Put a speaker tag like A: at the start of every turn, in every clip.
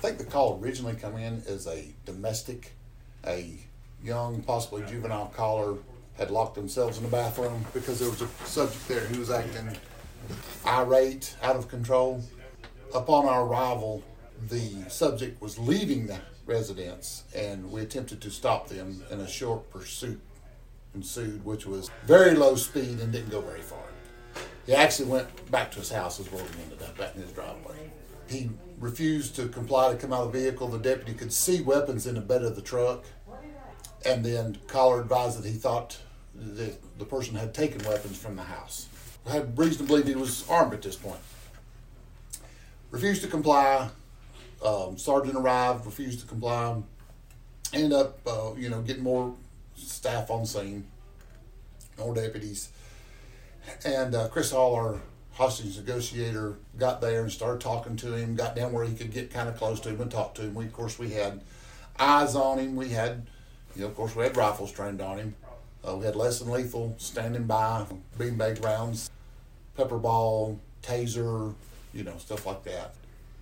A: think the call originally come in as a domestic, a young, possibly juvenile caller had locked themselves in the bathroom because there was a subject there who was acting irate, out of control. Upon our arrival, the subject was leaving the residence, and we attempted to stop them, and a short pursuit ensued, which was very low speed and didn't go very far. He actually went back to his house as well, he ended up back in his driveway. He refused to comply to come out of the vehicle. The deputy could see weapons in the bed of the truck, and then caller advised that he thought that the person had taken weapons from the house. I had reason to believe he was armed at this point. Refused to comply. Sergeant arrived, refused to comply. Ended up, getting more staff on scene, more deputies. And Chris Hall, our hostage negotiator, got there and started talking to him, got down where he could get kind of close to him and talk to him. We had eyes on him. We had rifles trained on him. We had less than lethal standing by, beanbag rounds, pepper ball, taser, stuff like that.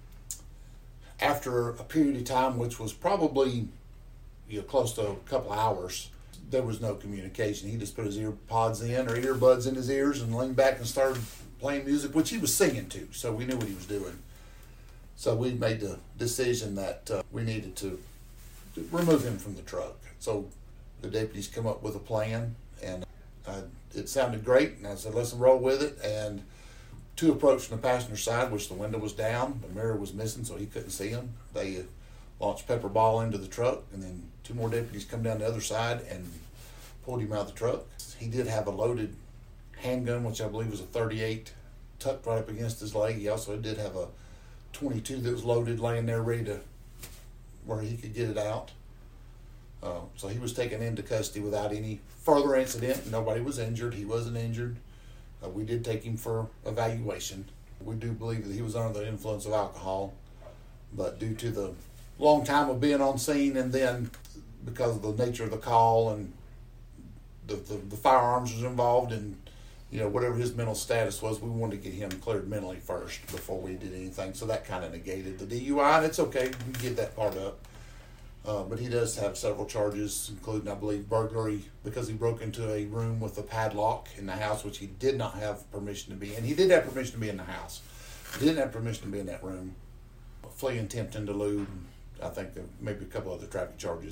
A: After a period of time, which was probably close to a couple hours, there was no communication. He just put his ear pods in or earbuds in his ears and leaned back and started playing music, which he was singing to, so we knew what he was doing. So we made the decision that we needed to remove him from the truck. So the deputies come up with a plan, and it sounded great, and I said, let's roll with it. And two approached from the passenger side, which the window was down, the mirror was missing, so he couldn't see him. They launched pepper ball into the truck, and then two more deputies come down the other side and pulled him out of the truck. He did have a loaded handgun, which I believe was a .38, tucked right up against his leg. He also did have a .22 that was loaded, laying there ready to where he could get it out. So he was taken into custody without any further incident. Nobody was injured. He wasn't injured. We did take him for evaluation. We do believe that he was under the influence of alcohol, but due to the long time of being on scene, and then because of the nature of the call and the firearms was involved, and whatever his mental status was, we wanted to get him cleared mentally first before we did anything. So that kind of negated the DUI, and it's okay, we give that part up. But he does have several charges, including, I believe, burglary, because he broke into a room with a padlock in the house, which he did not have permission to be in. He did have permission to be in the house. He didn't have permission to be in that room. Fleeing, attempting to elude, I think there may be a couple other traffic charges.